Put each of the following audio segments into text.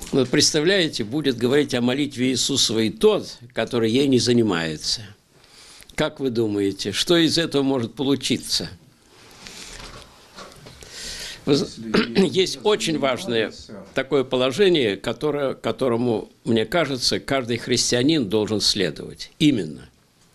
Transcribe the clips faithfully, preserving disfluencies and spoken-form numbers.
Вот представляете, будет говорить о молитве Иисусовой тот, который ей не занимается. Как вы думаете, что из этого может получиться? Есть очень важное такое положение, которое, которому, мне кажется, каждый христианин должен следовать. Именно.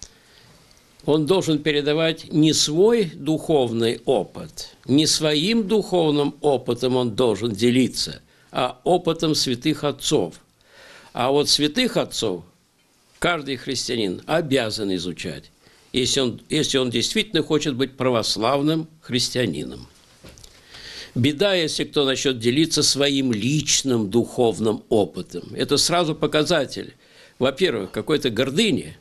Он должен передавать не свой духовный опыт, не своим духовным опытом он должен делиться, а опытом святых отцов. А вот святых отцов каждый христианин обязан изучать, если он, если он действительно хочет быть православным христианином. Беда, если кто начнет делиться своим личным духовным опытом. Это сразу показатель, во-первых, какой-то гордыни,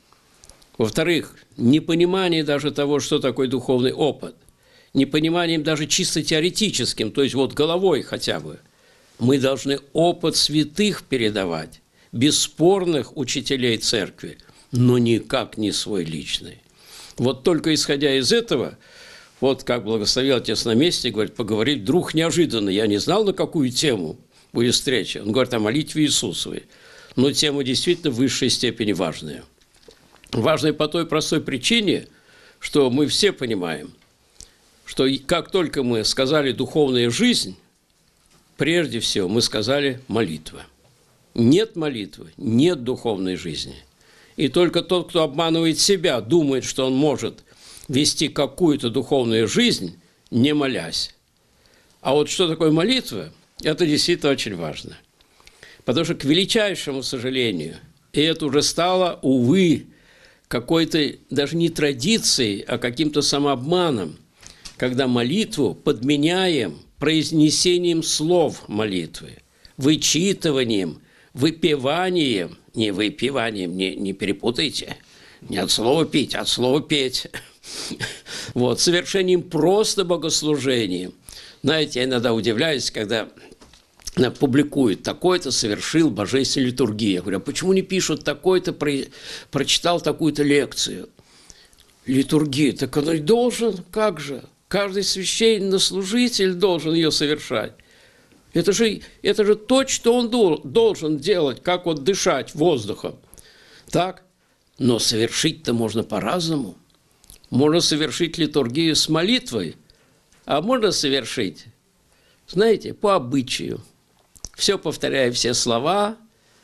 во-вторых, непонимание даже того, что такое духовный опыт, непониманием даже чисто теоретическим, то есть вот головой хотя бы. Мы должны опыт святых передавать, бесспорных учителей церкви, но никак не свой личный. Вот только исходя из этого, вот как благословил отец на месте, говорит, поговорить вдруг неожиданно. Я не знал, на какую тему будет встреча. Он говорит о молитве Иисусовой. Но тема действительно в высшей степени важная. Важная по той простой причине, что мы все понимаем, что как только мы сказали «духовная жизнь», прежде всего мы сказали «молитва». Нет молитвы, нет духовной жизни. И только тот, кто обманывает себя, думает, что он может вести какую-то духовную жизнь, не молясь. А вот что такое молитва, это действительно очень важно. Потому что, к величайшему сожалению, и это уже стало, увы, какой-то даже не традицией, а каким-то самообманом, когда молитву подменяем произнесением слов молитвы, вычитыванием, выпеванием, не выпиванием, не, не перепутайте, не от слова пить, а от слова петь. Вот, совершением просто богослужения. Знаете, я иногда удивляюсь, когда публикуют, такой-то совершил божественную литургию. Я говорю, а почему не пишут, такой-то про... прочитал такую-то лекцию? Литургия, так он и должен, как же? Каждый священнослужитель должен ее совершать. Это же, это же то, что он должен делать, как вот дышать воздухом. Так? Но совершить-то можно по-разному. Можно совершить литургию с молитвой, а можно совершить, знаете, по обычаю. Все повторяя, все слова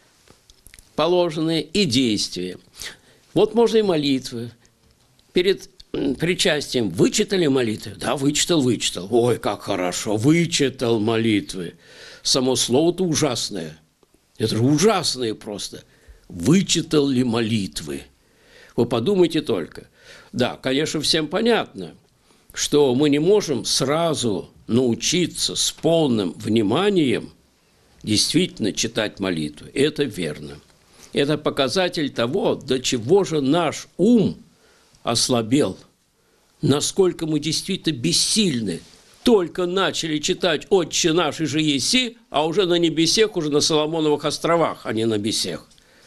положенные и действия. Вот можно и молитвы. Перед причастием вычитали молитвы? Да, вычитал, вычитал. Ой, как хорошо, вычитал молитвы. Само слово-то ужасное. Это же ужасное просто. Вычитал ли молитвы? Вы подумайте только. Да, конечно, всем понятно, что мы не можем сразу научиться с полным вниманием действительно читать молитву. Это верно. Это показатель того, до чего же наш ум ослабел, насколько мы действительно бессильны. Только начали читать «Отче наш и же еси», а уже на небесех, уже на Соломоновых островах, а не на бесех.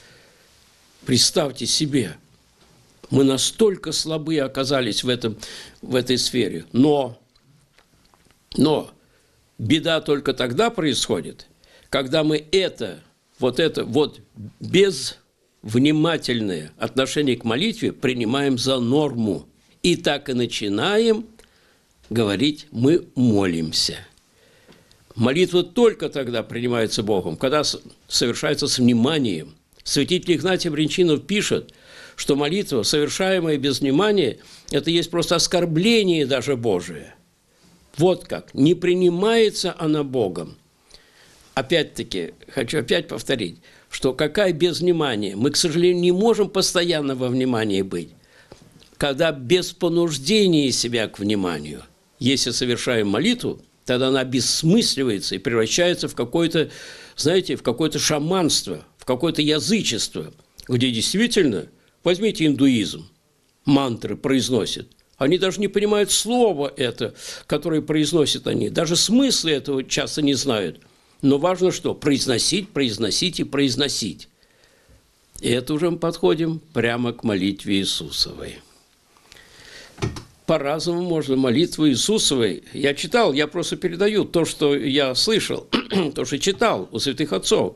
Представьте себе, мы настолько слабые оказались в, этом, в этой сфере. Но, но беда только тогда происходит, когда мы это, вот это вот безвнимательное отношение к молитве принимаем за норму. И так и начинаем говорить «мы молимся». Молитва только тогда принимается Богом, когда совершается с вниманием. Святитель Игнатий Брянчинов пишет, что молитва, совершаемая без внимания, это есть просто оскорбление даже Божие. Вот как. Не принимается она Богом. Опять-таки, хочу опять повторить, что какая без внимания? Мы, к сожалению, не можем постоянно во внимании быть. Когда без понуждения себя к вниманию, если совершаем молитву, тогда она обесмысливается и превращается в какое-то, знаете, в какое-то шаманство, в какое-то язычество, где действительно, возьмите индуизм, мантры произносят, они даже не понимают слова это, которое произносят они, даже смысла этого часто не знают. Но важно что? Произносить, произносить и произносить. И это уже мы подходим прямо к молитве Иисусовой. по-разному можно. Молитву Иисусовой. Я читал, я просто передаю то, что я слышал, то, что читал у святых отцов.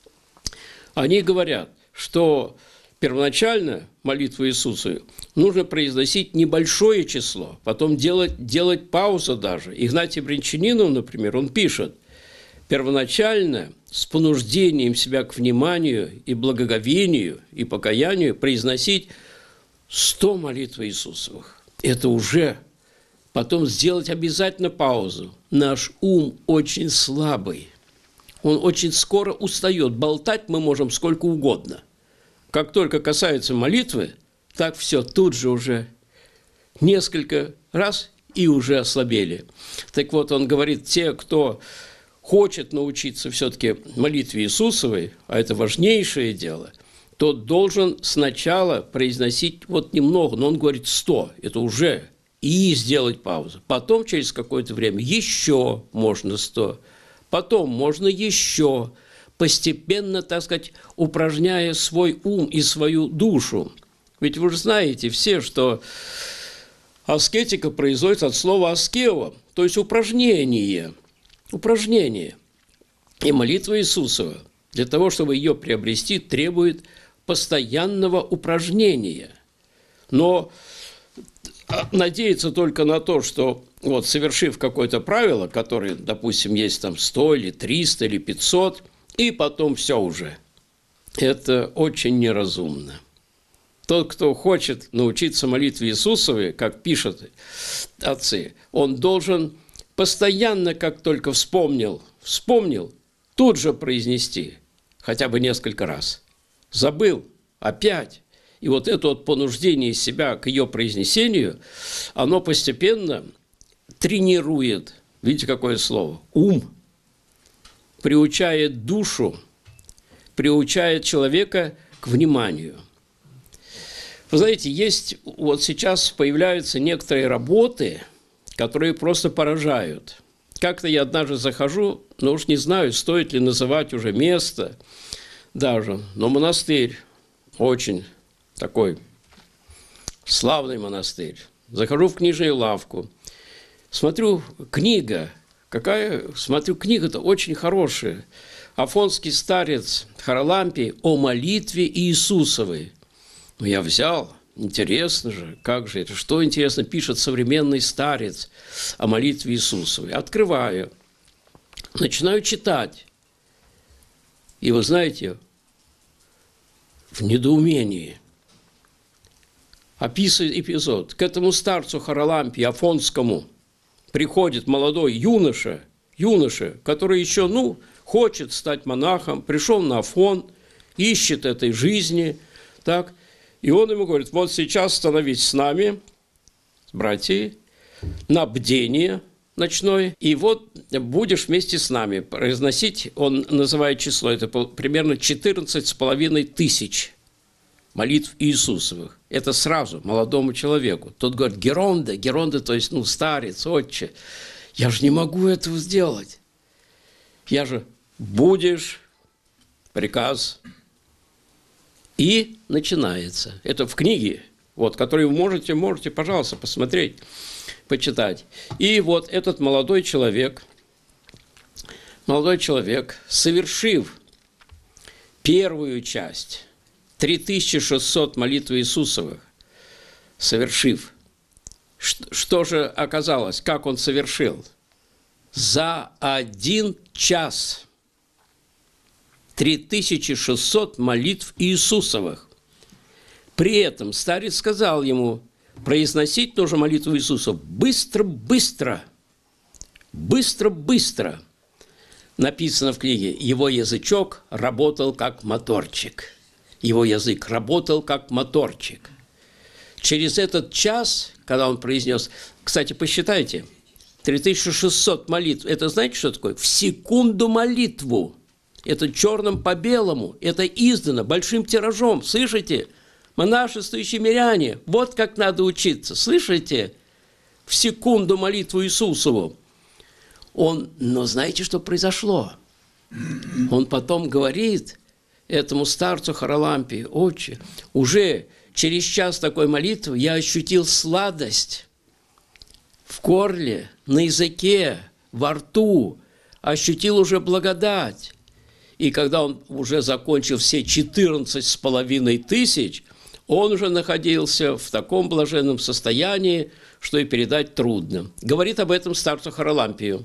Они говорят, что первоначально молитву Иисусову нужно произносить небольшое число, потом делать, делать паузу даже. Игнатий Брянчанинов, например, он пишет, первоначально с понуждением себя к вниманию и благоговению и покаянию произносить сто молитв Иисусовых. Это уже потом сделать обязательно паузу. Наш ум очень слабый. Он очень скоро устает. Болтать мы можем сколько угодно. Как только касается молитвы, так все, тут же уже несколько раз и уже ослабели. Так вот, он говорит, те, кто хочет научиться все-таки молитве Иисусовой, а это важнейшее дело, тот должен сначала произносить вот немного, но он говорит сто, это уже, и сделать паузу. Потом через какое-то время еще можно сто, потом можно еще, постепенно, так сказать, упражняя свой ум и свою душу. Ведь вы же знаете все, что аскетика производится от слова аскео, то есть упражнение, упражнение. И молитва Иисусова для того, чтобы ее приобрести, требует постоянного упражнения. Но надеяться только на то, что вот, совершив какое-то правило, которое, допустим, есть там сто или триста или пятьсот, и потом все уже. Это очень неразумно. Тот, кто хочет научиться молитве Иисусовой, как пишут отцы, он должен постоянно, как только вспомнил, вспомнил, тут же произнести, хотя бы несколько раз. Забыл, опять. И вот это вот понуждение себя к ее произнесению, оно постепенно тренирует, видите, какое слово, ум, приучает душу, приучает человека к вниманию. Вы знаете, есть вот сейчас появляются некоторые работы, которые просто поражают. Как-то я однажды захожу, но уж не знаю, стоит ли называть уже место даже, но монастырь очень такой славный монастырь. Захожу в книжную лавку, смотрю, книга, какая, смотрю, книга-то очень хорошая. Афонский старец Харалампий о молитве Иисусовой. Ну, я взял, интересно же, как же это, что интересно пишет современный старец о молитве Иисусовой. Открываю, начинаю читать. И вы знаете, в недоумении описывает эпизод. К этому старцу Харалампию Афонскому приходит молодой юноша, юноша, который еще, ну, хочет стать монахом, пришел на Афон, ищет этой жизни, так. И он ему говорит, вот сейчас становись с нами, братья, на бдение ночное, и вот будешь вместе с нами произносить, он называет число, это примерно четырнадцать с половиной тысяч молитв Иисусовых. Это сразу молодому человеку. Тот говорит, Геронда, Геронда, то есть, ну, старец, отче, я же не могу этого сделать. Я же, будешь, приказ. И начинается. Это в книге, вот, которую вы можете, можете, пожалуйста, посмотреть, почитать. И вот этот молодой человек, молодой человек, совершив первую часть, три тысячи шестьсот молитв Иисусовых, совершив, что же оказалось, как он совершил? За один час три тысячи шестьсот молитв Иисусовых. При этом старец сказал ему, произносить тоже молитву Иисуса быстро-быстро, быстро-быстро. Написано в книге, его язычок работал как моторчик. Его язык работал как моторчик. Через этот час, когда он произнес, кстати, посчитайте, три тысячи шестьсот молитв, это знаете, что такое? В секунду молитву. Это черным по белому, это издано большим тиражом, слышите? Монашествующие миряне, вот как надо учиться, слышите? В секунду молитву Иисусову. Он, но знаете, что произошло? Он потом говорит этому старцу Харалампию, отче, уже через час такой молитвы я ощутил сладость, в горле, на языке, во рту, ощутил уже благодать. И когда он уже закончил все четырнадцать с половиной тысяч, он уже находился в таком блаженном состоянии, что и передать трудно. Говорит об этом старцу Харалампию.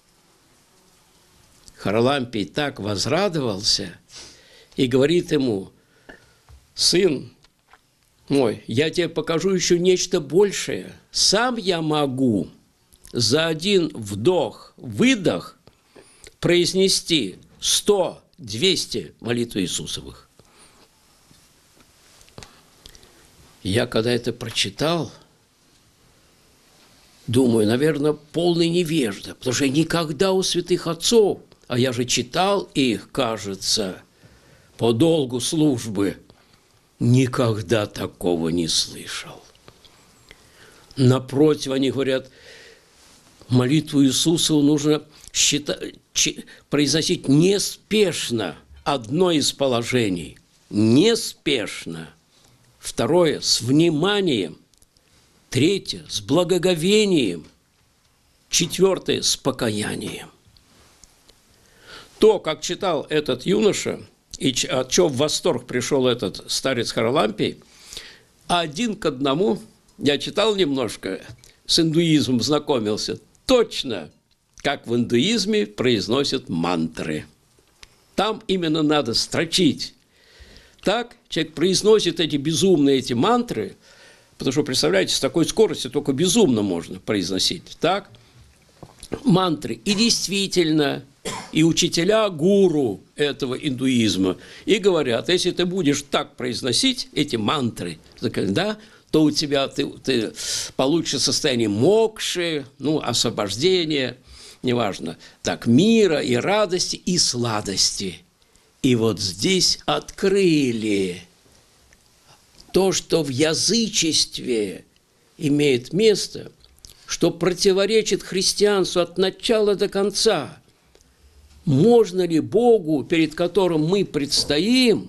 Харалампий так возрадовался и говорит ему: сын мой, я тебе покажу еще нечто большее. Сам я могу за один вдох-выдох произнести сто двести молитв Иисусовых. Я когда это прочитал, думаю, наверное, полный невежда, потому что я никогда у святых отцов, а я же читал их, кажется, по долгу службы, никогда такого не слышал. Напротив, они говорят, молитву Иисусову нужно считать, произносить неспешно, одно из положений, неспешно. Второе – с вниманием. Третье – с благоговением. Четвертое – с покаянием. То, как читал этот юноша, и от чего в восторг пришел этот старец Харалампий, один к одному, я читал немножко, с индуизмом знакомился, точно, как в индуизме произносят мантры. Там именно надо строчить. Так человек произносит эти безумные эти мантры, потому что, представляете, с такой скоростью только безумно можно произносить. Так, мантры. И действительно, и учителя гуру этого индуизма и говорят, если ты будешь так произносить эти мантры, да, то у тебя ты, ты получишь состояние мокши, ну, освобождения, неважно, так, мира и радости и сладости. И вот здесь открыли то, что в язычестве имеет место, что противоречит христианству от начала до конца. Можно ли Богу, перед которым мы предстоим,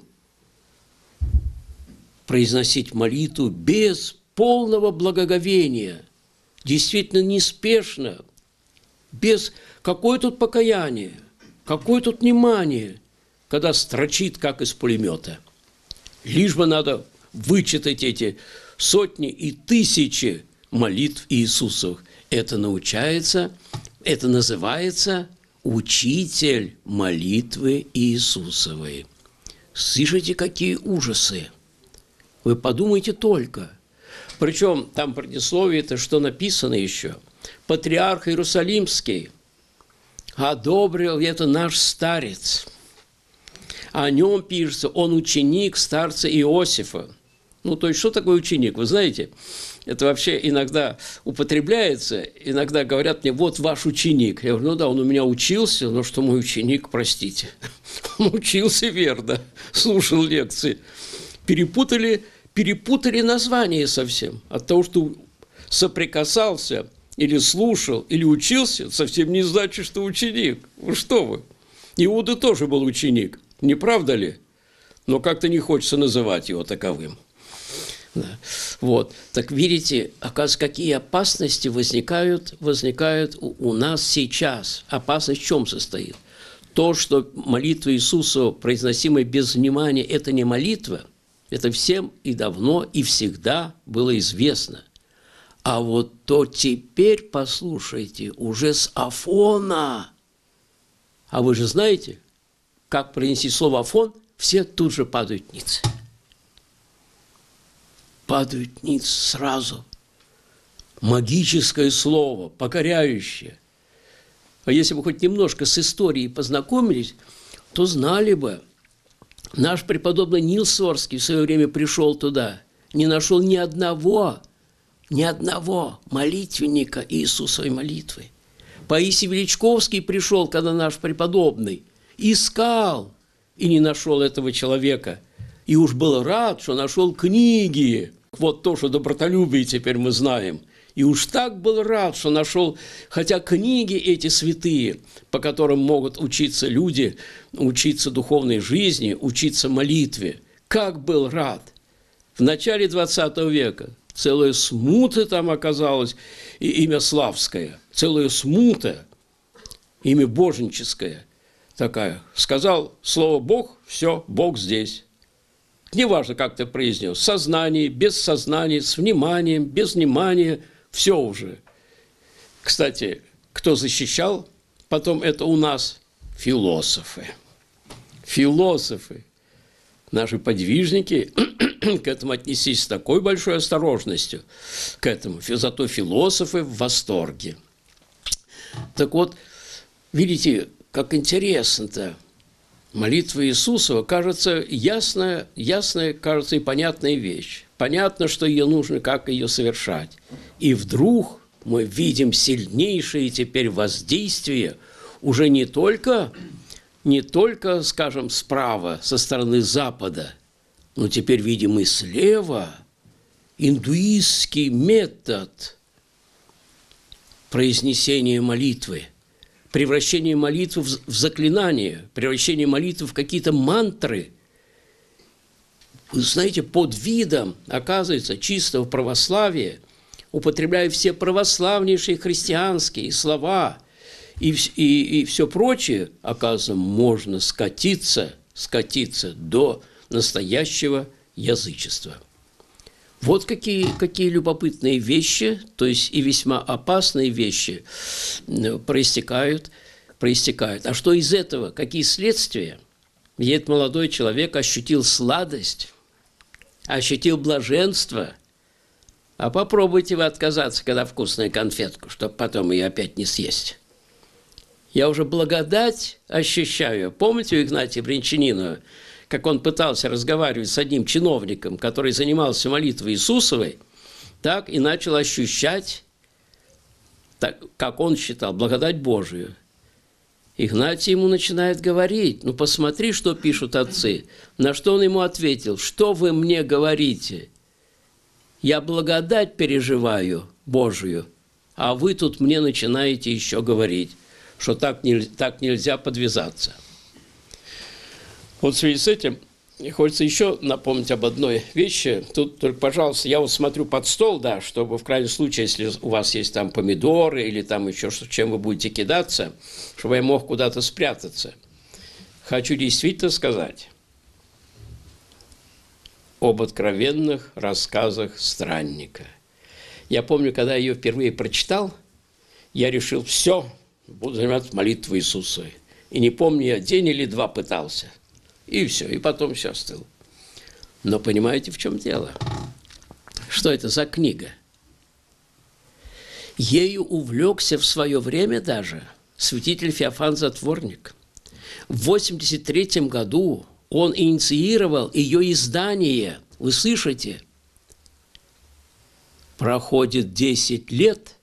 произносить молитву без полного благоговения, действительно неспешно, без какое тут покаяние, какое тут внимание, когда строчит, как из пулемета. Лишь бы надо вычитать эти сотни и тысячи молитв Иисусовых. Это научается, это называется учитель молитвы Иисусовой. Слышите, какие ужасы? Вы подумайте только. Причем там предисловие-то, что написано еще. Патриарх Иерусалимский одобрил это наш старец. О нем пишется, он ученик старца Иосифа. Ну, то есть, что такое ученик? Вы знаете, это вообще иногда употребляется, иногда говорят мне, вот ваш ученик. Я говорю, ну да, он у меня учился, но что мой ученик, простите. Он учился верно, слушал лекции. Перепутали, перепутали название совсем. От того, что соприкасался, или слушал, или учился, совсем не значит, что ученик. Вы что вы? Иуда тоже был ученик. Не правда ли? Но как-то не хочется называть его таковым. Да. Вот. Так видите, оказывается, какие опасности возникают, возникают у, у нас сейчас. Опасность в чем состоит? То, что молитва Иисуса, произносимая без внимания, это не молитва, это всем и давно, и всегда было известно. А вот то теперь, послушайте, уже с Афона. А вы же знаете, как произнести слово «Афон», все тут же падают ниц. Падают ниц сразу. Магическое слово, покоряющее. А если бы хоть немножко с историей познакомились, то знали бы. Наш преподобный Нил Сорский в свое время пришел туда, не нашел ни одного, ни одного молитвенника Иисусовой молитвы. Паисий Величковский пришел, когда наш преподобный, искал и не нашел этого человека. И уж был рад, что нашел книги. Вот то, что добротолюбие теперь мы знаем. И уж так был рад, что нашел, хотя книги эти святые, по которым могут учиться люди, учиться духовной жизни, учиться молитве. Как был рад. В начале двадцатого века целая смута там оказалась, и имя Славское, целая смута, имя боженческое такая. Сказал слово «Бог», все, Бог здесь. Неважно, как ты произнес, сознание, без сознания, с вниманием, без внимания, все уже. Кстати, кто защищал потом это у нас? Философы. Философы. Наши подвижники к этому отнеслись с такой большой осторожностью, к этому. Зато философы в восторге. Так вот, видите, как интересно-то. Молитва Иисусова, кажется, ясная, ясная, кажется, и понятная вещь. Понятно, что ее нужно, как ее совершать. И вдруг мы видим сильнейшее теперь воздействие уже не только, не только, скажем, справа, со стороны Запада, но теперь видим и слева индуистский метод произнесения молитвы. Превращение молитвы в заклинание, превращение молитвы в какие-то мантры. Вы знаете, под видом, оказывается, чистого православия, употребляя все православнейшие христианские слова и, и, и все прочее, оказывается, можно скатиться, скатиться до настоящего язычества. Вот какие, какие любопытные вещи, то есть и весьма опасные вещи проистекают, проистекают. А что из этого? Какие следствия? И этот молодой человек ощутил сладость, ощутил блаженство. А попробуйте вы отказаться, когда вкусная конфетка, чтобы потом ее опять не съесть. Я уже благодать ощущаю. Помните у Игнатия Брянчанинова, как он пытался разговаривать с одним чиновником, который занимался молитвой Иисусовой, так и начал ощущать, так, как он считал, благодать Божию. Игнатий ему начинает говорить: ну посмотри, что пишут отцы. На что он ему ответил: что вы мне говорите? Я благодать переживаю Божию, а вы тут мне начинаете еще говорить, что так, не, так нельзя подвязаться. Вот в связи с этим хочется еще напомнить об одной вещи. Тут только, пожалуйста, я вот смотрю под стол, да, чтобы в крайнем случае, если у вас есть там помидоры или там еще что, чем вы будете кидаться, чтобы я мог куда-то спрятаться. Хочу действительно сказать об откровенных рассказах странника. Я помню, когда я ее впервые прочитал, я решил: все, буду заниматься молитвой Иисусовой. И не помню, я день или два пытался. И все, и потом все остыло. Но понимаете, в чем дело? Что это за книга? Ею увлекся в свое время даже святитель Феофан Затворник. В восемьдесят третьем году он инициировал ее издание. Вы слышите? Проходит десять лет,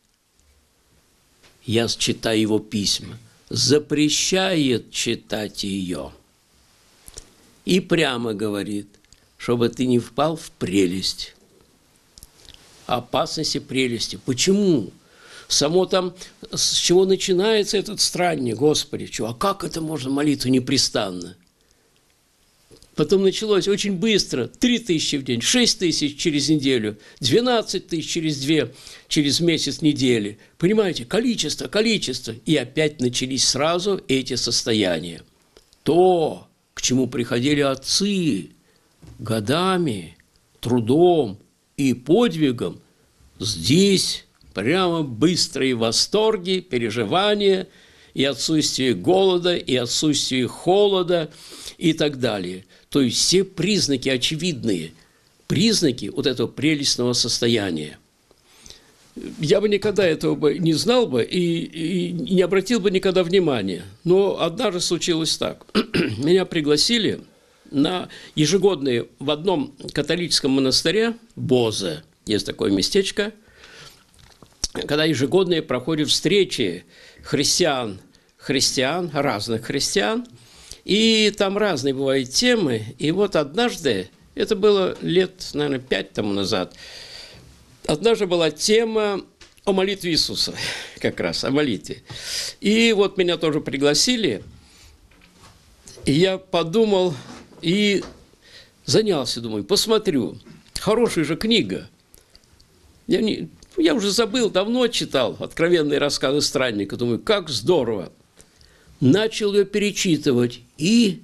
я читаю его письма, запрещает читать ее. И прямо говорит, чтобы ты не впал в прелесть. Опасности прелести. Почему? Само там, с чего начинается этот странник, Господи, чего? А как это можно молитву непрестанно? Потом началось очень быстро. Три тысячи в день, шесть тысяч через неделю, двенадцать тысяч через две, через месяц недели. Понимаете, количество, количество. И опять начались сразу эти состояния. То, к чему приходили отцы годами, трудом и подвигом, здесь прямо быстрые восторги, переживания, и отсутствие голода, и отсутствие холода, и так далее. То есть все признаки очевидные, признаки вот этого прелестного состояния. Я бы никогда этого бы не знал бы и, и не обратил бы никогда внимания. Но однажды случилось так. Меня пригласили на ежегодные в одном католическом монастыре, Бозе, есть такое местечко, когда ежегодные проходят встречи христиан, христиан, разных христиан, и там разные бывают темы. И вот однажды, это было лет, наверное, пять тому назад, однажды была тема о молитве Иисуса, как раз о молитве. И вот меня тоже пригласили, и я подумал и занялся, думаю, посмотрю, хорошая же книга. Я, не, я уже забыл, давно читал «Откровенные рассказы странника». Думаю, как здорово. Начал ее перечитывать. И...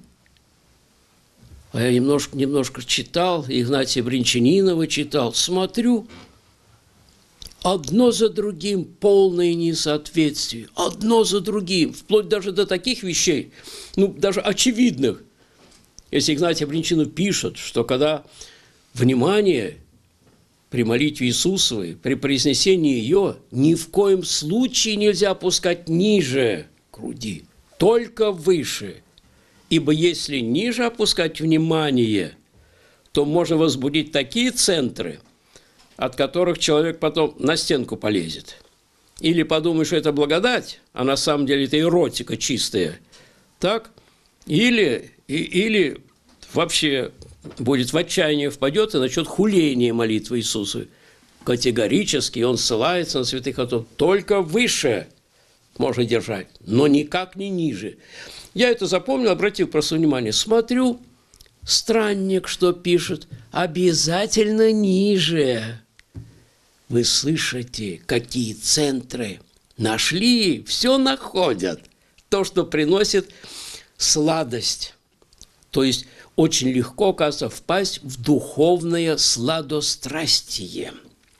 А я немножко, немножко читал, Игнатия Бринчанинова читал. Смотрю, одно за другим полное несоответствие. Одно за другим. Вплоть даже до таких вещей, ну, даже очевидных. Если Игнатий Бринчанинов пишет, что когда внимание при молитве Иисусовой, при произнесении ее, ни в коем случае нельзя опускать ниже груди, только выше. Ибо если ниже опускать внимание, то можно возбудить такие центры, от которых человек потом на стенку полезет. Или подумает, что это благодать, а на самом деле это эротика чистая. Так? Или, и, или вообще будет в отчаяние впадет и начнет хуление молитвы Иисуса. Категорически он ссылается на святых отцов. Только выше можно держать, но никак не ниже. Я это запомнил, обратил просто внимание. Смотрю, странник, что пишет, обязательно ниже. Вы слышите, какие центры нашли, все находят. То, что приносит сладость. То есть очень легко, оказывается, впасть в духовное сладострастие.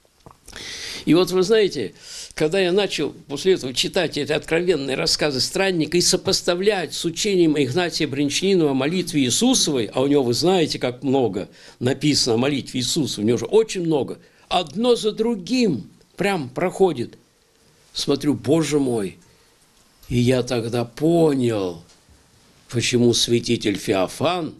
И вот вы знаете, когда я начал после этого читать эти откровенные рассказы странника и сопоставлять с учением Игнатия Бринчанинова о молитве Иисусовой, а у него, вы знаете, как много написано о молитве Иисуса, у него же очень много, одно за другим прям проходит. Смотрю, Боже мой, и я тогда понял, почему святитель Феофан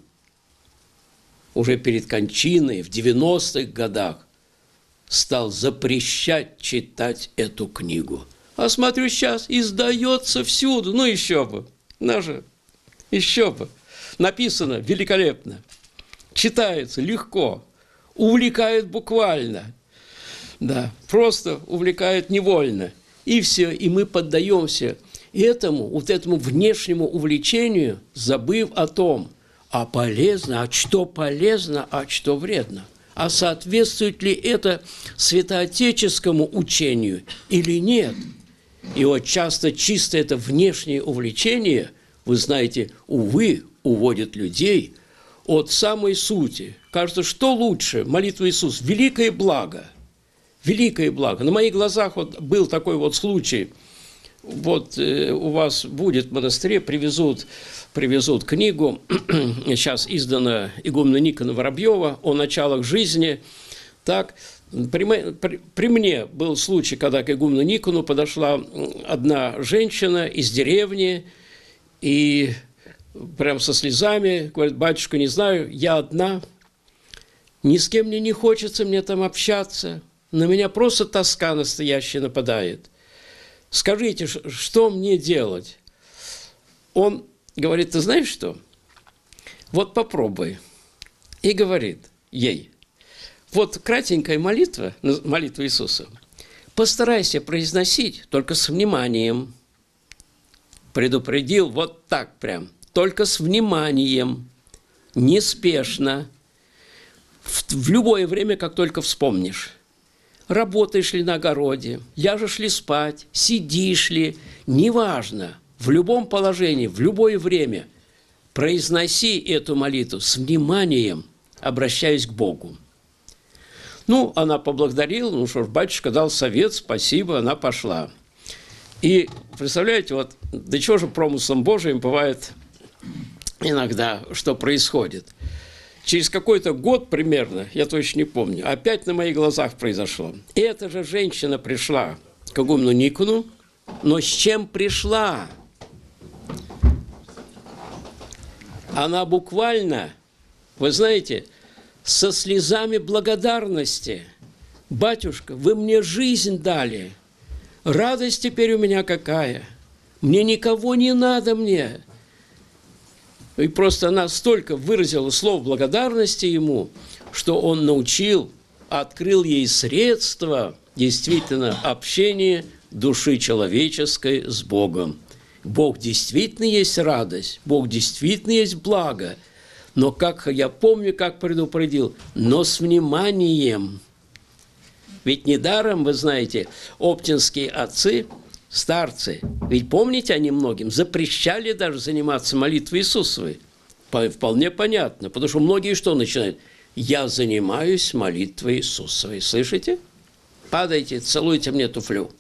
уже перед кончиной в девяностых годах стал запрещать читать эту книгу. А смотрю, сейчас издается всюду. Ну, еще бы. Даже еще бы. Написано великолепно. Читается легко. Увлекает буквально. Да, просто увлекает невольно. И все, и мы поддаемся этому, вот этому внешнему увлечению, забыв о том, а полезно, а что полезно, а что вредно. А соответствует ли это святоотеческому учению или нет? И вот часто чисто это внешнее увлечение, вы знаете, увы, уводит людей от самой сути. Кажется, что лучше? Молитва Иисуса – великое благо. Великое благо. На моих глазах вот был такой вот случай. Вот э, у вас будет в монастыре, привезут, привезут книгу, сейчас издана игумена Никона Воробьева о началах жизни. Так, при, при, при мне был случай, когда к игумену Никону подошла одна женщина из деревни и прям со слезами говорит: батюшка, не знаю, я одна, ни с кем мне не хочется мне там общаться, на меня просто тоска настоящая нападает. Скажите, что мне делать? Он говорит: ты знаешь что? Вот попробуй. И говорит ей: вот кратенькая молитва, молитва Иисуса, постарайся произносить только с вниманием. Предупредил вот так прям, только с вниманием, неспешно, в, в любое время, как только вспомнишь. Работаешь ли на огороде, ляжешь ли спать, сидишь ли, неважно, в любом положении, в любое время произноси эту молитву с вниманием, обращаясь к Богу. Ну, она поблагодарила, ну что ж, батюшка дал совет, спасибо, она пошла. И представляете, вот до чего же промыслом Божиим бывает иногда, что происходит. Через какой-то год примерно, я точно не помню, опять на моих глазах произошло. И эта же женщина пришла к игумену Никону, но с чем пришла? Она буквально, вы знаете, со слезами благодарности. Батюшка, вы мне жизнь дали. Радость теперь у меня какая. Мне никого не надо мне. И просто она столько выразила слов благодарности ему, что он научил, открыл ей средства действительно общения души человеческой с Богом. Бог действительно есть радость, Бог действительно есть благо. Но, как я помню, как предупредил, но с вниманием. Ведь недаром, вы знаете, оптинские отцы, старцы, ведь помните, они многим запрещали даже заниматься молитвой Иисусовой. Вполне понятно, потому что многие что начинают? Я занимаюсь молитвой Иисусовой. Слышите? Падайте, целуйте мне туфлю.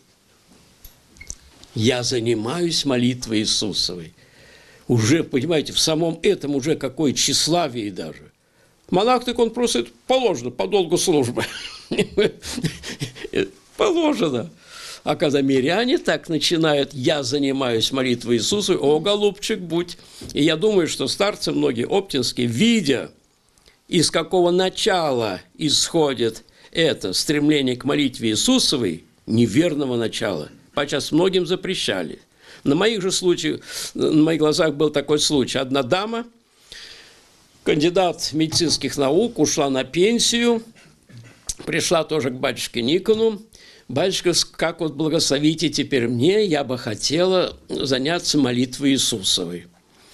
Я занимаюсь молитвой Иисусовой. Уже, понимаете, в самом этом уже какое тщеславие даже. Монах, так он просит, положено, по долгу службы. Положено. А когда миряне так начинают, я занимаюсь молитвой Иисусу, о, голубчик, будь. И я думаю, что старцы многие оптинские, видя, из какого начала исходит это стремление к молитве Иисусовой, неверного начала, подчас многим запрещали. На моих же случаях, на моих глазах был такой случай. Одна дама, кандидат медицинских наук, ушла на пенсию, пришла тоже к батюшке Никону. Батюшка, как вот благословите теперь мне, я бы хотела заняться молитвой Иисусовой.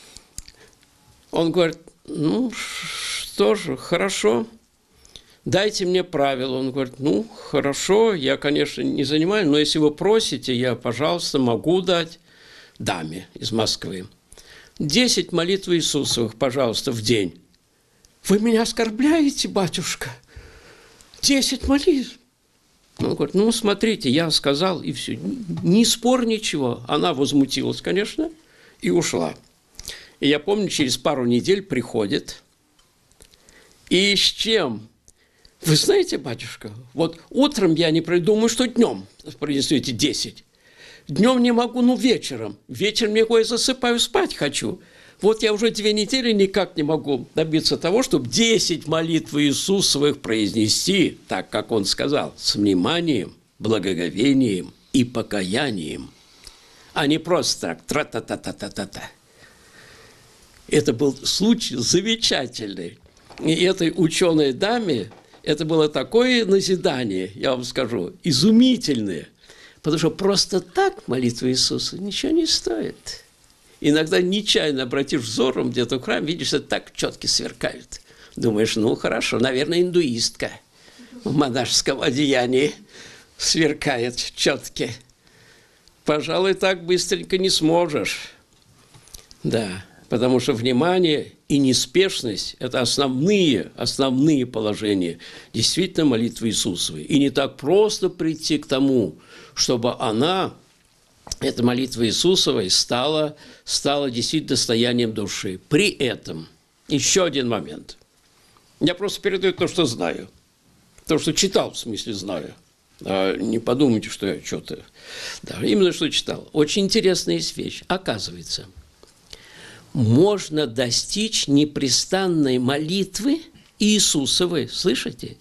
Он говорит, ну, что же, хорошо, дайте мне правила. Он говорит, ну, хорошо, я, конечно, не занимаюсь, но если вы просите, я, пожалуйста, могу дать даме из Москвы. Десять молитв Иисусовых, пожалуйста, в день. Вы меня оскорбляете, батюшка? Десять молитв? Он говорит, ну, смотрите, я сказал, и все. Не спор ничего. Она возмутилась, конечно, и ушла. И я помню, через пару недель приходит. И с чем? Вы знаете, батюшка, вот утром я не придумаю, что днем принесу эти десять. Днем не могу, ну, вечером. Вечером я кое засыпаю, спать хочу. Вот я уже две недели никак не могу добиться того, чтобы десять молитв Иисусовых произнести, так, как он сказал, с вниманием, благоговением и покаянием, а не просто так, тра-та-та-та-та-та-та. Это был случай замечательный. И этой ученой даме это было такое назидание, я вам скажу, изумительное. Потому что просто так молитва Иисуса ничего не стоит. Иногда нечаянно обратишь взором где-то в храм, видишь, что так четко сверкают. Думаешь, ну хорошо, наверное, индуистка в монашеском одеянии сверкает четко. Пожалуй, так быстренько не сможешь. Да, потому что внимание и неспешность – это основные, основные положения действительно молитвы Иисусовой. И не так просто прийти к тому, чтобы она, эта молитва Иисусовой, стала, стала действительно достоянием души. При этом еще один момент. Я просто передаю то, что знаю. То, что читал, в смысле знаю. А не подумайте, что я что-то… Да, именно что читал. Очень интересная есть вещь. Оказывается, можно достичь непрестанной молитвы Иисусовой. Слышите?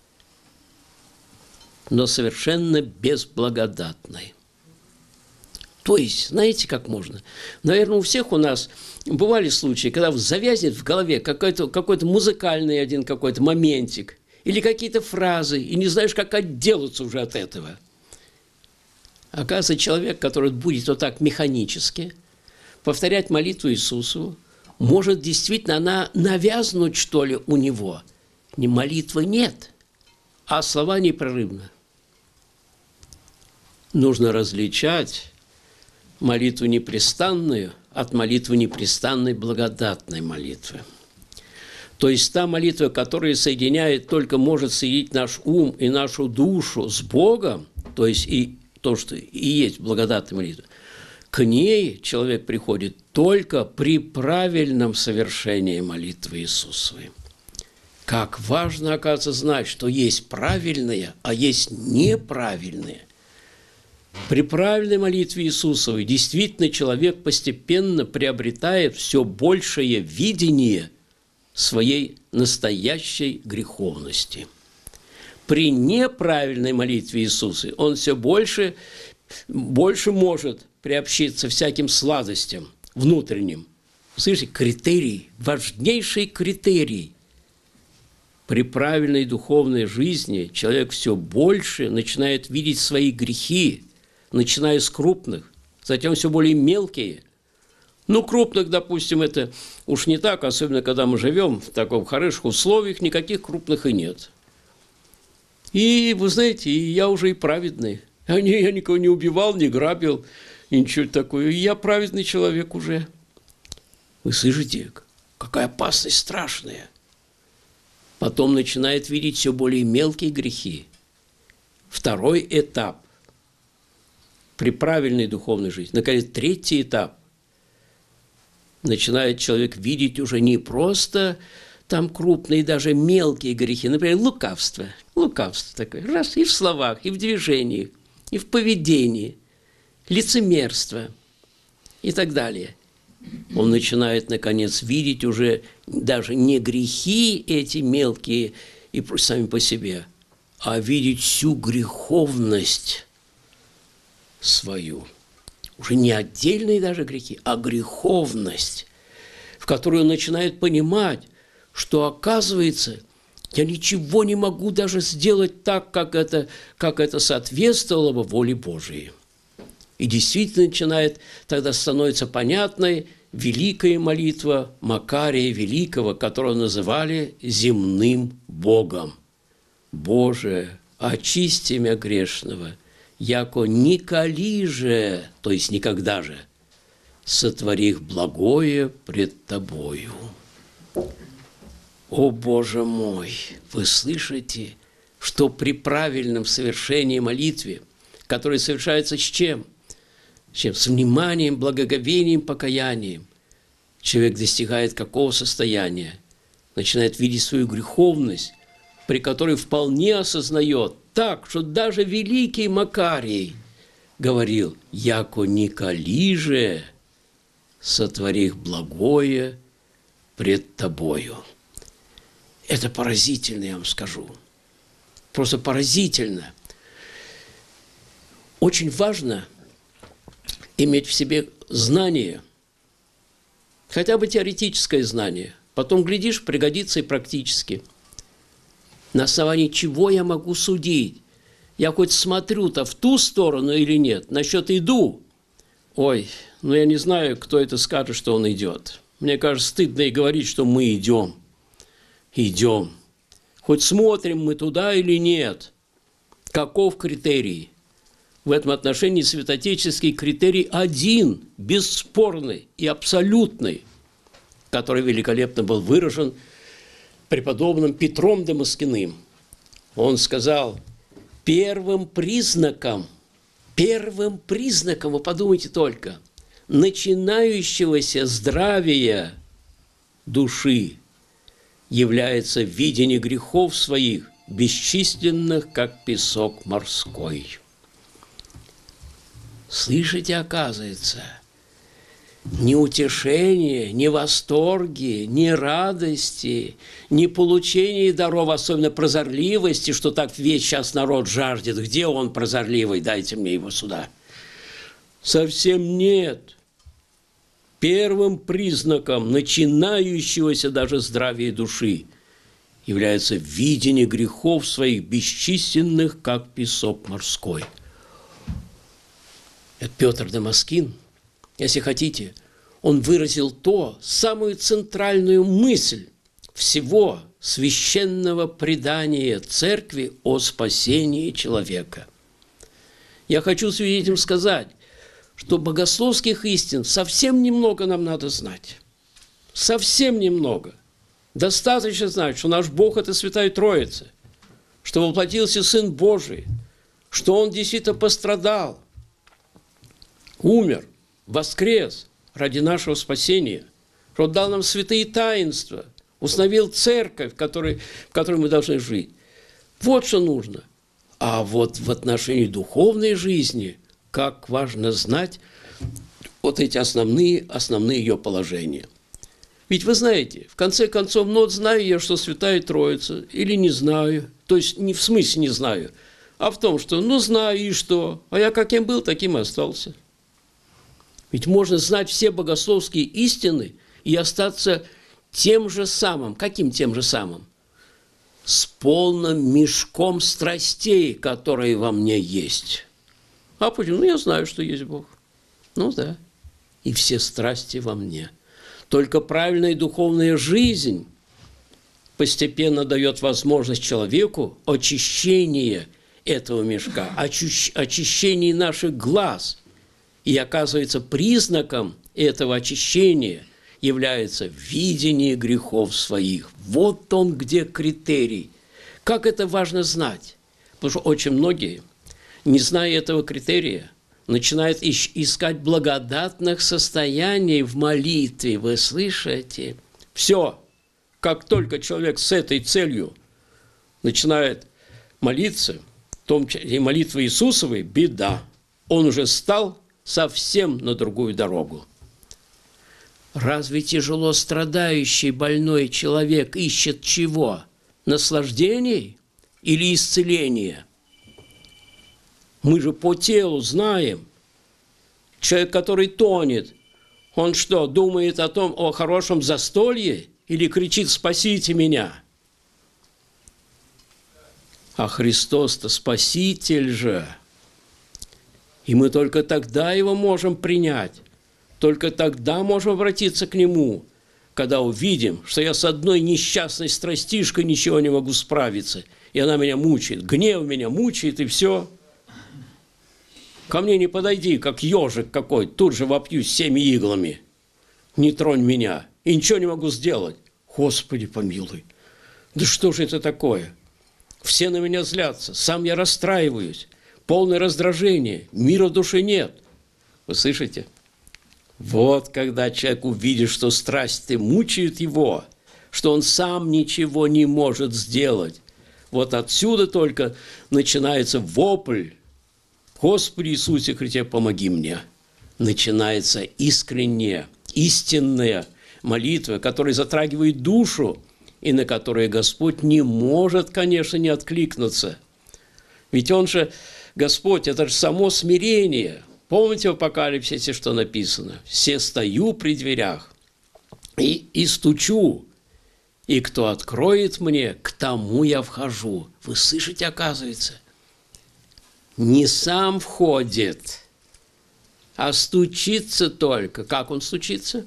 Но совершенно безблагодатной. То есть, знаете, как можно? Наверное, у всех у нас бывали случаи, когда завязнет в голове какой-то какой-то музыкальный один какой-то моментик или какие-то фразы, и не знаешь, как отделаться уже от этого. Оказывается, человек, который будет вот так механически повторять молитву Иисусу, может действительно она навязнуть, что ли, у него. Не молитвы нет, а слова непрерывно. Нужно различать молитву непрестанную от молитвы непрестанной благодатной молитвы. То есть та молитва, которая соединяет, только может соединить наш ум и нашу душу с Богом, то есть и то, что и есть благодатная молитва, к ней человек приходит только при правильном совершении молитвы Иисусовой. Как важно, оказывается, знать, что есть правильное, а есть неправильное. При правильной молитве Иисусовой действительно человек постепенно приобретает все большее видение своей настоящей греховности. При неправильной молитве Иисуса он все больше, больше может приобщиться всяким сладостям внутренним. Слышите, критерий, важнейший критерий. При правильной духовной жизни человек все больше начинает видеть свои грехи, начиная с крупных, затем все более мелкие. Ну, крупных, допустим, это уж не так, особенно когда мы живем в таком хороших условиях, никаких крупных и нет. И, вы знаете, я уже и праведный. Я никого не убивал, не грабил, ничего такого. Я праведный человек уже. Вы слышите, какая опасность страшная. Потом начинает видеть все более мелкие грехи. Второй этап при правильной духовной жизни. Наконец, третий этап. Начинает человек видеть уже не просто там крупные, даже мелкие грехи. Например, лукавство. Лукавство такое. Раз, и в словах, и в движениях, и в поведении. Лицемерство и так далее. Он начинает, наконец, видеть уже даже не грехи эти мелкие и сами по себе, а видеть всю греховность свою. Уже не отдельные даже грехи, а греховность, в которую он начинает понимать, что, оказывается, я ничего не могу даже сделать так, как это, как это соответствовало бы воле Божией. И действительно начинает, тогда становится понятной великая молитва Макария Великого, которую называли земным Богом. «Боже, очисти мя грешного, яко николи же, то есть никогда же, сотвори их благое пред Тобою». О, Боже мой, вы слышите, что при правильном совершении молитвы, которая совершается с чем? С чем? С вниманием, благоговением, покаянием. Человек достигает какого состояния? Начинает видеть свою греховность, при которой вполне осознает так, что даже великий Макарий говорил: «Яко николи же, сотвори их благое пред Тобою». Это поразительно, я вам скажу. Просто поразительно. Очень важно иметь в себе знание, хотя бы теоретическое знание. Потом, глядишь, пригодится и практически. На основании чего я могу судить? Я хоть смотрю-то в ту сторону или нет? Насчет иду. Ой, ну я не знаю, кто это скажет, что он идет. Мне кажется, стыдно и говорить, что мы идем. Идем. Хоть смотрим мы туда или нет. Каков критерий? В этом отношении святоотеческий критерий один, бесспорный и абсолютный, который великолепно был выражен преподобным Петром Дамаскиным. Он сказал: первым признаком, первым признаком, вы подумайте только, начинающегося здравия души является видение грехов своих, бесчисленных, как песок морской. Слышите, оказывается, ни утешения, ни восторги, ни радости, ни получения даров, особенно прозорливости, что так весь сейчас народ жаждет. Где он прозорливый? Дайте мне его сюда. Совсем нет. Первым признаком начинающегося даже здравия души является видение грехов своих, бесчисленных, как песок морской. Это Петр Дамаскин, если хотите, он выразил то, самую центральную мысль всего священного предания Церкви о спасении человека. Я хочу с этим сказать, что богословских истин совсем немного нам надо знать. Совсем немного. Достаточно знать, что наш Бог – это Святая Троица, что воплотился Сын Божий, что Он действительно пострадал, умер, воскрес ради нашего спасения, что Он дал нам святые таинства, установил церковь, в которой, в которой мы должны жить. Вот что нужно. А вот в отношении духовной жизни – как важно знать вот эти основные, основные ее положения. Ведь вы знаете, в конце концов, ну вот знаю я, что Святая Троица, или не знаю, то есть не в смысле не знаю, а в том, что ну знаю и что, а я каким был, таким и остался. Ведь можно знать все богословские истины и остаться тем же самым. Каким тем же самым? С полным мешком страстей, которые во мне есть. А почему? Ну, я знаю, что есть Бог. Ну, да. И все страсти во мне. Только правильная духовная жизнь постепенно дает возможность человеку очищения этого мешка, очищения наших глаз. И оказывается, признаком этого очищения является видение грехов своих. Вот он где критерий. Как это важно знать? Потому что очень многие, не зная этого критерия, начинают искать благодатных состояний в молитве. Вы слышите? Все. Как только человек с этой целью начинает молиться, в том числе и молитва Иисусовой, беда. Он уже стал совсем на другую дорогу. Разве тяжело страдающий больной человек ищет чего? Наслаждений или исцеления? Мы же по телу знаем. Человек, который тонет, он что, думает о том, о хорошем застолье или кричит «спасите меня»? А Христос-то Спаситель же. И мы только тогда Его можем принять, только тогда можем обратиться к Нему, когда увидим, что я с одной несчастной страстишкой ничего не могу справиться, и она меня мучает, гнев меня мучает, и все. Ко мне не подойди, как ежик какой, тут же вопью всеми иглами. Не тронь меня, и ничего не могу сделать. Господи помилуй, да что же это такое? Все на меня злятся, сам я расстраиваюсь, полное раздражение, мира в душе нет. Вы слышите? Вот когда человек увидит, что страсти мучают его, что он сам ничего не может сделать, вот отсюда только начинается вопль: «Господи Иисусе Христе, помоги мне!» Начинается искренняя, истинная молитва, которая затрагивает душу, и на которую Господь не может, конечно, не откликнуться. Ведь Он же, Господь, это же само смирение. Помните в Апокалипсисе, что написано? «Все стою при дверях и, и стучу, и кто откроет мне, к тому я вхожу». Вы слышите, оказывается? Не сам входит, а стучится только. Как он стучится?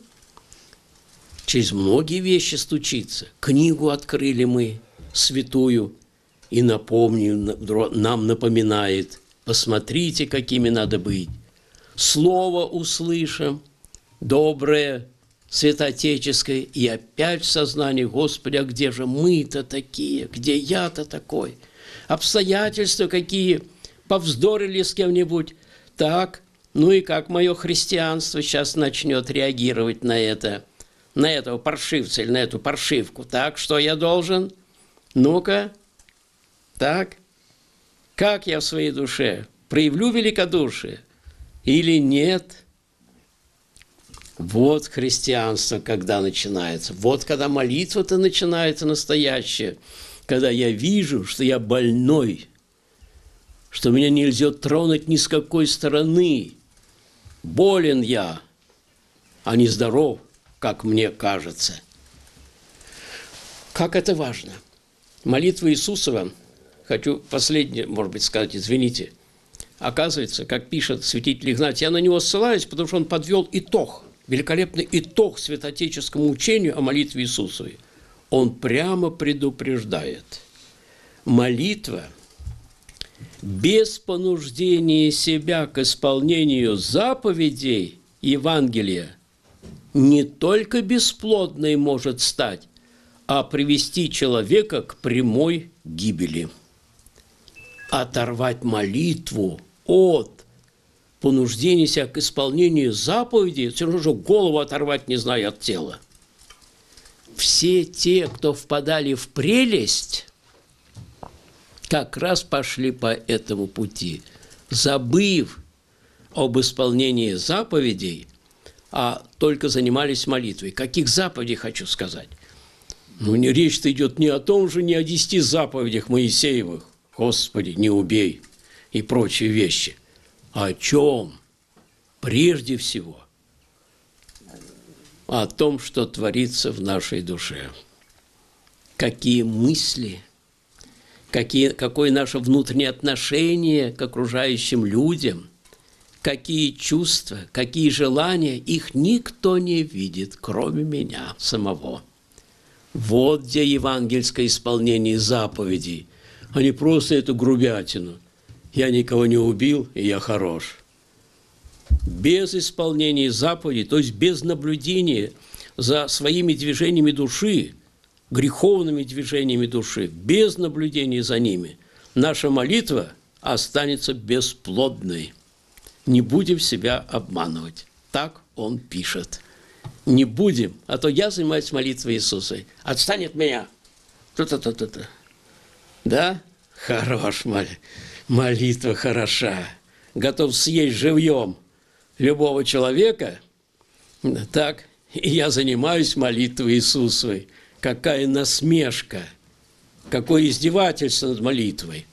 Через многие вещи стучится. Книгу открыли мы, святую, и напомню, нам напоминает: посмотрите, какими надо быть. Слово услышим, доброе, святоотеческое, и опять в сознании: Господи, а где же мы-то такие? Где я-то такой? Обстоятельства какие? Повздорили с кем-нибудь? Так, ну и как мое христианство сейчас начнет реагировать на это? На этого паршивца или на эту паршивку? Так, что я должен? Ну-ка, так, как я в своей душе? Проявлю великодушие или нет? Вот христианство, когда начинается. Вот когда молитва-то начинается настоящая. Когда я вижу, что я больной, что меня нельзя тронуть ни с какой стороны. Болен я, а не здоров, как мне кажется. Как это важно. Молитва Иисусова, хочу последнее, может быть, сказать, извините, оказывается, как пишет святитель Игнатий, я на него ссылаюсь, потому что он подвел итог, великолепный итог святоотеческому учению о молитве Иисусовой. Он прямо предупреждает: молитва без понуждения себя к исполнению заповедей Евангелия не только бесплодной может стать, а привести человека к прямой гибели. Оторвать молитву от понуждения себя к исполнению заповедей, все равно же голову оторвать, не знаю, от тела. Все те, кто впадали в прелесть, как раз пошли по этому пути, забыв об исполнении заповедей, а только занимались молитвой. Каких заповедей, хочу сказать? Ну, не, речь-то идет не о том же, не о десяти заповедях Моисеевых, Господи, не убей, и прочие вещи. А о чем? Прежде всего, о том, что творится в нашей душе. Какие мысли, какие, какое наше внутреннее отношение к окружающим людям, какие чувства, какие желания, их никто не видит, кроме меня самого. Вот где евангельское исполнение заповедей, а не просто эту грубятину. Я никого не убил, и я хорош. Без исполнения заповедей, то есть без наблюдения за своими движениями души, греховными движениями души, без наблюдения за ними, наша молитва останется бесплодной. Не будем себя обманывать. Так он пишет. Не будем, а то я занимаюсь молитвой Иисуса. Отстань от меня. Ту-ту-ту-ту-ту. Да? Хорош, молитва хороша. Готов съесть живьем любого человека. Так, и я занимаюсь молитвой Иисусовой. Какая насмешка, какое издевательство над молитвой.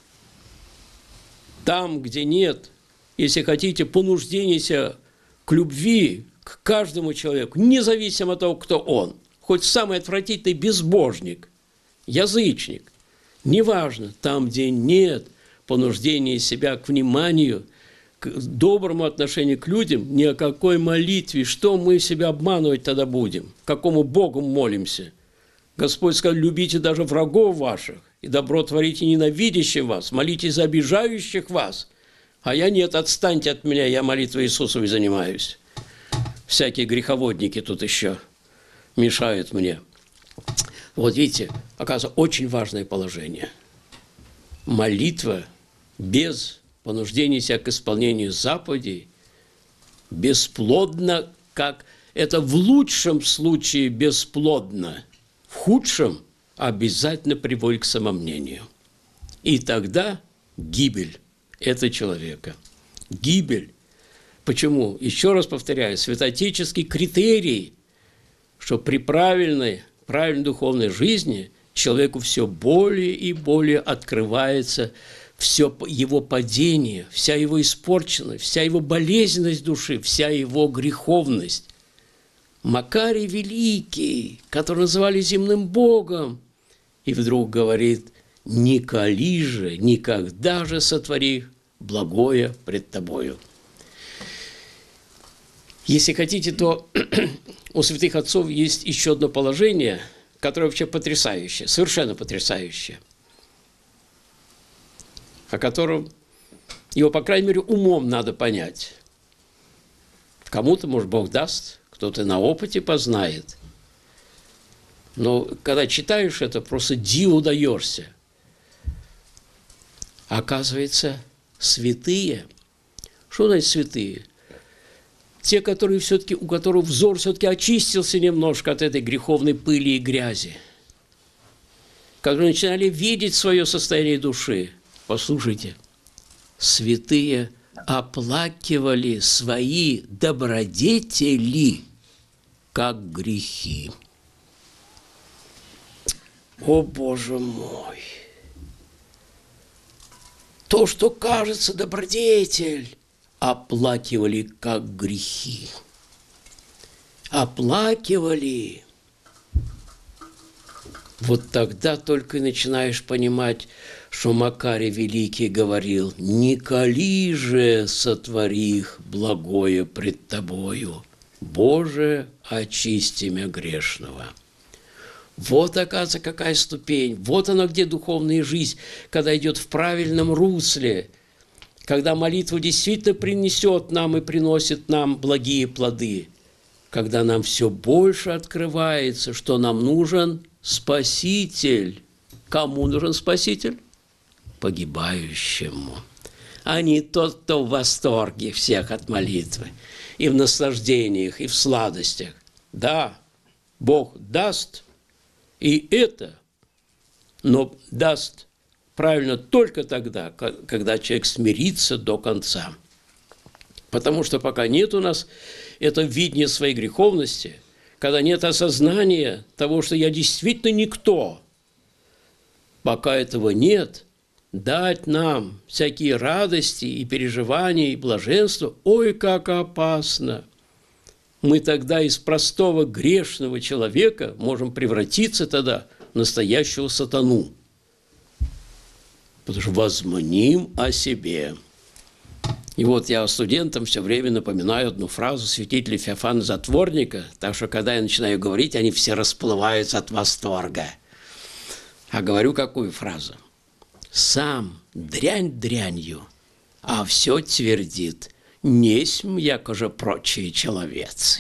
Там, где нет, если хотите, понуждения себя к любви, к каждому человеку, независимо от того, кто он, хоть самый отвратительный безбожник, язычник, неважно, там, где нет понуждения себя к вниманию, к доброму отношению к людям, ни о какой молитве, что мы себя обманывать тогда будем, какому Богу молимся. Господь сказал, любите даже врагов ваших, и добро творите ненавидящим вас, молитесь за обижающих вас. А я нет, отстаньте от меня, я молитвой Иисусовой занимаюсь. Всякие греховодники тут еще мешают мне. Вот видите, оказывается, очень важное положение. Молитва без понуждения себя к исполнению заповедей бесплодна, как это в лучшем случае бесплодно, в худшем обязательно приводит к самомнению. И тогда гибель этого человека. Гибель. Почему? Еще раз повторяю, святоотеческий критерий, что при правильной, правильной духовной жизни человеку все более и более открывается все его падение, вся его испорченность, вся его болезненность души, вся его греховность. Макарий Великий, который называли земным Богом, и вдруг говорит, «Не кали же, никогда же сотвори благое пред тобою». Если хотите, то у святых отцов есть еще одно положение, которое вообще потрясающее, совершенно потрясающее, о котором его, по крайней мере, умом надо понять. Кому-то, может, Бог даст, кто-то на опыте познает. Но когда читаешь это, просто диву даешься. Оказывается, святые. Что значит святые? Те, которые все-таки, у которых взор все-таки очистился немножко от этой греховной пыли и грязи. Которые начинали видеть свое состояние души. Послушайте, святые оплакивали свои добродетели, как грехи. О, Боже мой! То, что кажется добродетель, оплакивали как грехи. Оплакивали. Вот тогда только начинаешь понимать, что Макарий Великий говорил, «Не кали же сотвори их благое пред тобою, Боже, очисти мя грешного». Вот, оказывается, какая ступень, вот она где духовная жизнь, когда идет в правильном русле, когда молитва действительно принесет нам и приносит нам благие плоды, когда нам все больше открывается, что нам нужен Спаситель. Кому нужен Спаситель? Погибающему, а не тот, кто в восторге всех от молитвы, и в наслаждениях, и в сладостях. Да, Бог даст и это, но даст правильно только тогда, когда человек смирится до конца. Потому что пока нет у нас этого видения своей греховности, когда нет осознания того, что я действительно никто, пока этого нет, дать нам всякие радости и переживания, и блаженства, ой, как опасно! Мы тогда из простого грешного человека можем превратиться тогда в настоящего сатану. Потому что возмним о себе. И вот я студентам все время напоминаю одну фразу святителя Феофана Затворника, так что, когда я начинаю говорить, они все расплываются от восторга. А говорю какую фразу? «Сам дрянь дрянью, а все твердит, несмь, якоже прочие человецы».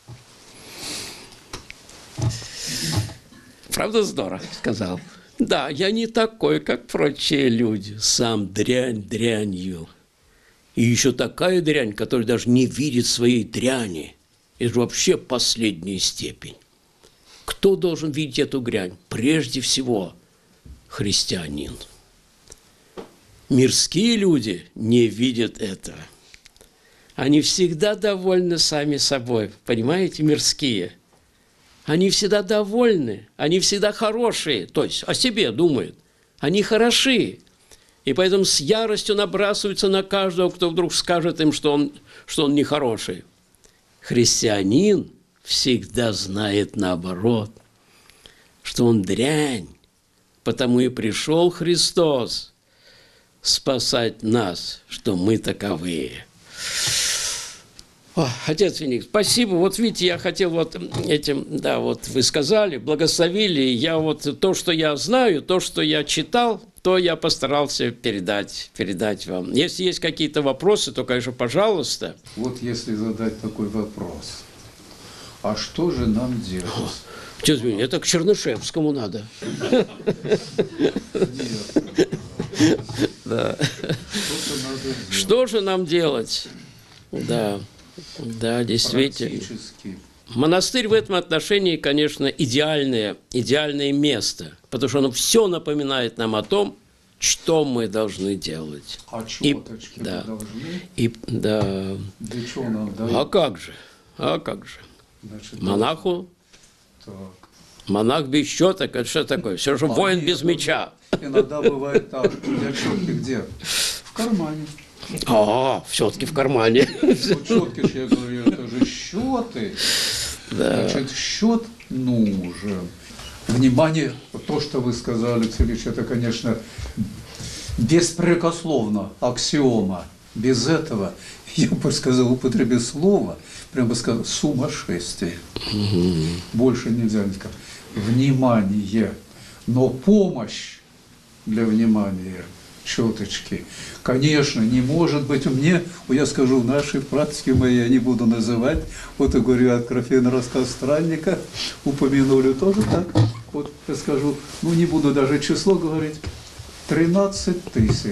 Правда здорово, сказал. Да, я не такой, как прочие люди, сам дрянь дрянью. И еще такая дрянь, которая даже не видит своей дряни. Это же вообще последняя степень. Кто должен видеть эту дрянь? Прежде всего, христианин. Мирские люди не видят этого. Они всегда довольны сами собой. Понимаете, мирские? Они всегда довольны, они всегда хорошие. То есть о себе думают. Они хороши. И поэтому с яростью набрасываются на каждого, кто вдруг скажет им, что он, что он нехороший. Христианин всегда знает наоборот, что он дрянь, потому и пришел Христос спасать нас, что мы таковые. О, отец Веник, спасибо. Вот видите, я хотел вот этим, да, вот вы сказали, благословили. Я вот то, что я знаю, то, что я читал, то я постарался передать, передать вам. Если есть какие-то вопросы, то, конечно, пожалуйста. Вот если задать такой вопрос, а что же нам делать? Отец Веник, это к Чернышевскому надо. Что же нам делать? Да. Да, действительно. Монастырь в этом отношении, конечно, идеальное, идеальное место, потому что оно все напоминает нам о том, что мы должны делать. А чёточки да, должны? И, да. Для чего нам дают? А как же? А как же? Значит, монаху? Так. Монах без щеток, это что такое? Все же а воин без меча. Иногда бывает так, для щетки где? В кармане. А, все-таки в кармане. Ну, четки, я говорю, это же счеты. Да. Значит, счет нужен. Внимание, то, что вы сказали, Алексей Ильич, это, конечно, беспрекословно аксиома. Без этого, я бы сказал, употребив слово, прямо бы сказал, сумасшествие. Угу. Больше нельзя сказать. Внимание. Но помощь для внимания. Четочки. Конечно, не может быть у меня, я скажу, в нашей практике моей, я не буду называть, вот я говорю, откровенный рассказ странника, упомянули тоже так, вот я скажу, ну не буду даже число говорить, тринадцать тысяч.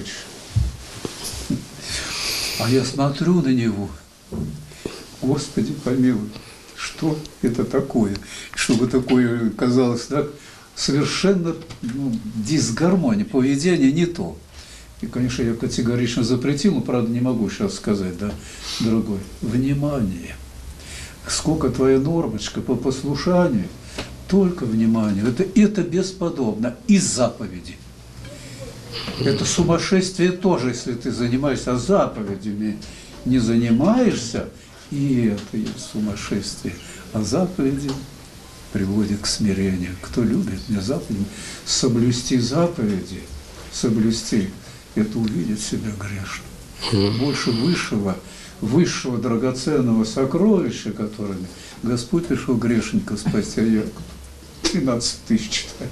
А я смотрю на него, Господи помилуй, что это такое? Чтобы такое казалось, так, совершенно ну, дисгармония, поведение не то. И, конечно, я категорично запретил, но, правда, не могу сейчас сказать, да, дорогой. Внимание! Сколько твоя нормочка по послушанию, только внимание. Это, это бесподобно. И заповеди. Это сумасшествие тоже, если ты занимаешься, а заповедями не занимаешься, и это есть сумасшествие. А заповеди приводят к смирению. Кто любит мне заповеди, соблюсти заповеди, соблюсти. Это увидит себя грешным. Больше высшего, высшего драгоценного сокровища, которыми Господь пришел грешника спасти, а я тринадцать тысяч читаю.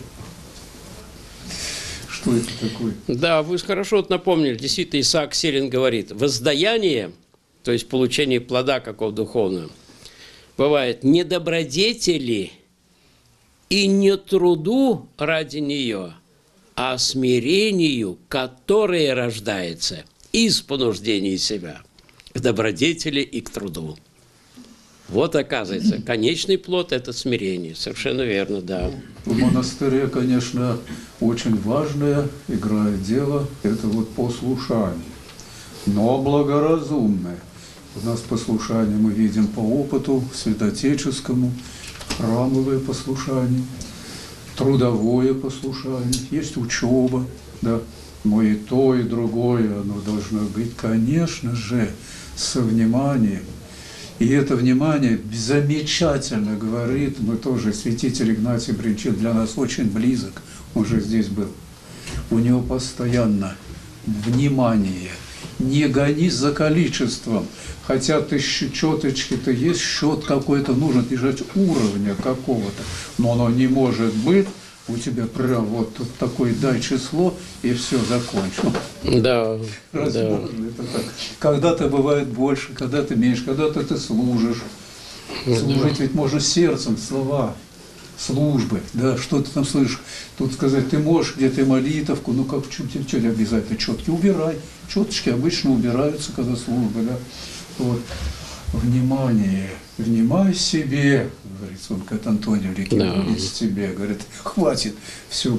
Что это такое? Да, вы хорошо вот напомнили, действительно, Исаак Сирин говорит, воздаяние, то есть получение плода какого духовного, бывает не добродетели и не труду ради нее, а смирению, которое рождается из понуждения себя к добродетели и к труду. Вот, оказывается, конечный плод – это смирение. Совершенно верно, да. В монастыре, конечно, очень важное играет дело – это вот послушание, но благоразумное. У нас послушание мы видим по опыту святоотеческому, храмовое послушание, трудовое послушание, есть учеба, да, но и то, и другое, оно должно быть, конечно же, со вниманием. И это внимание замечательно говорит, мы тоже, святитель Игнатий Бринчин для нас очень близок, он же здесь был. У него постоянно внимание. не гонись за количеством. Хотя ты четочки-то есть, счет какой-то нужно держать уровня какого-то. Но оно не может быть у тебя прям вот тут такое дай число, и все, закончил. Да. Разве да. можно это так? Когда-то бывает больше, когда-то меньше, когда-то ты служишь. Служить ведь можно сердцем, слова, службы, да, что ты там слышишь. Тут сказать, ты можешь где-то молитовку, ну как, что тебе обязательно четки убирай. Четочки обычно убираются, когда служба, да. Вот. Внимание, внимай себе, говорит он к Антонию Реке, да. Из тебе, говорит, хватит, все.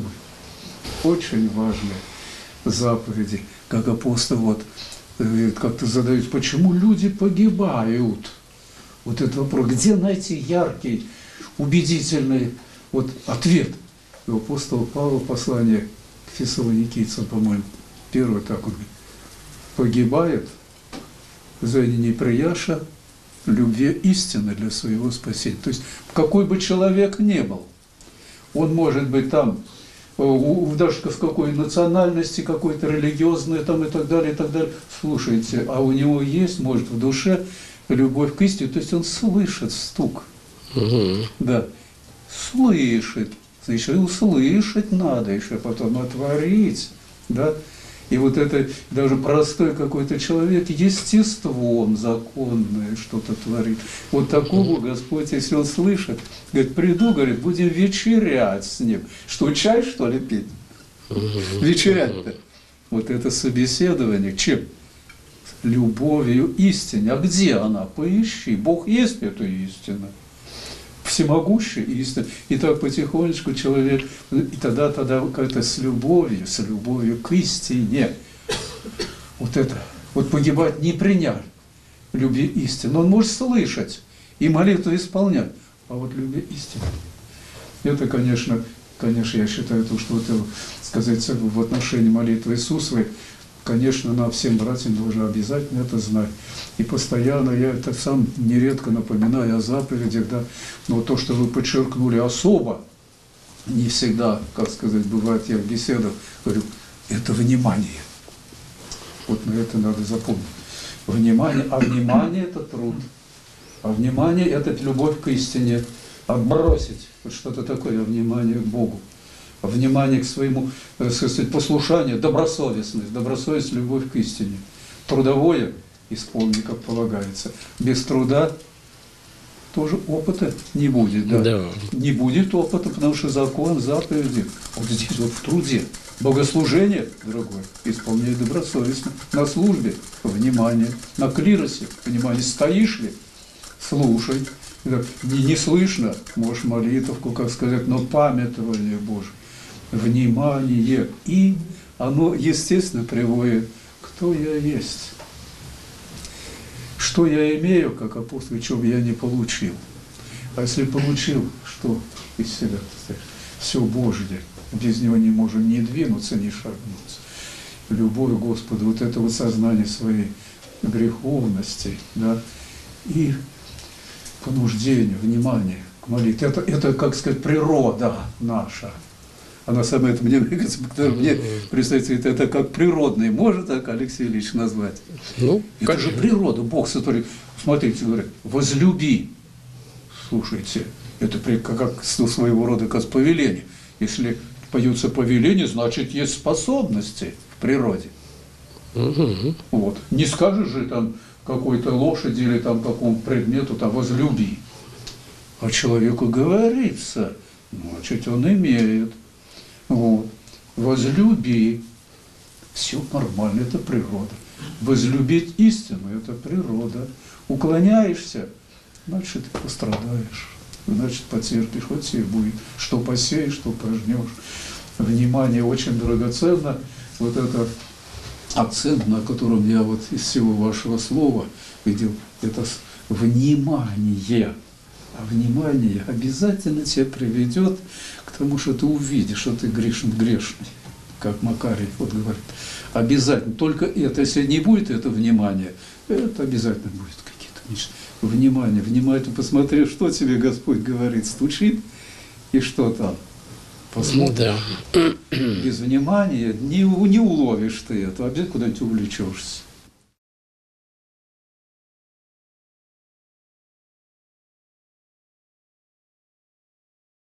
Очень важные заповеди, как апостол вот как-то задают, почему люди погибают? Вот этот вопрос, где найти яркий, убедительный вот ответ? И апостол Павел, послание к фессалоникийцам, по-моему, первый так он говорит, погибает за неприяша любви истины для своего спасения. То есть, какой бы человек ни был, он может быть там, даже в какой национальности, какой-то религиозной там и так далее, и так далее. Слушайте, а у него есть, может, в душе любовь к истине, то есть он слышит стук. Угу. Да, слышит. Значит, услышать надо еще, потом отворить. Да? И вот это даже простой какой-то человек естеством законное что-то творит. Вот такого Господь, если он слышит, говорит, приду, говорит, будем вечерять с ним. Что, чай, что ли, пить? Вечерять-то. Вот это собеседование. Чем? Любовью истине. А где она? Поищи. Бог есть эта истина. Всемогущая истина. И так потихонечку человек, и тогда, тогда как-то с любовью, с любовью к истине. Вот это. Вот погибать не принял любви истины. Он может слышать и молитву исполнять. А вот любви истины. Это, конечно, конечно, я считаю, то, что это, сказать, в отношении молитвы Иисусовой, конечно, нам всем братьям должны обязательно это знать. И постоянно я это сам нередко напоминаю о заповедях, да, но то, что вы подчеркнули особо, не всегда, как сказать, бывает, я в беседах говорю, это внимание. Вот на это надо запомнить. Внимание, а внимание – это труд. А внимание – это любовь к истине. Отбросить вот что-то такое, внимание к Богу. Внимание к своему, так сказать, послушанию, добросовестность, добросовестность, любовь к истине. Трудовое исполни, как полагается. Без труда тоже опыта не будет. Да? Да. Не будет опыта, потому что закон, заповеди, вот здесь вот в труде. Богослужение, дорогой, исполняй добросовестно. На службе – внимание. На клиросе – внимание. Стоишь ли – слушай. Не, не слышно, можешь молитвку, как сказать, но памятование Божие. Внимание. И оно, естественно, приводит, кто я есть. Что я имею, как апостол, чего бы я не получил. А если получил, что из себя? Все Божье. Без него не можем ни двинуться, ни шагнуться. Любовь к Господу, вот это вот сознание своей греховности, да, и понуждение, внимание к молитве. Это, это, как сказать, природа наша. Она сама это мне, мне представляется, это как природный. Может так Алексей Ильич назвать? Ну, это как же природа. Бог сотворил. Смотрите, говорит, возлюби. Слушайте, это как своего рода как повеление. Если поется повеление, значит, есть способности в природе. Угу. Вот. Не скажешь же там какой-то лошади или там какому предмету там возлюби. А человеку говорится, значит, он имеет. Вот. Возлюби. Все нормально, это природа. Возлюбить истину – это природа. Уклоняешься, значит, ты пострадаешь. Значит, потерпишь, вот тебе будет. Что посеешь, что пожнешь. Внимание очень драгоценно. Вот это акцент, на котором я вот из всего вашего слова видел, это внимание. А внимание обязательно тебя приведет к тому, что ты увидишь, что ты грешен, грешный, как Макарий вот говорит. Обязательно. Только это, если не будет это внимание, это обязательно будет какие-то нечто. Внимание, внимательно посмотри, что тебе Господь говорит, стучит, и что там. Посмотришь. Да. Без внимания не, не уловишь ты это, обязательно куда-нибудь увлечешься.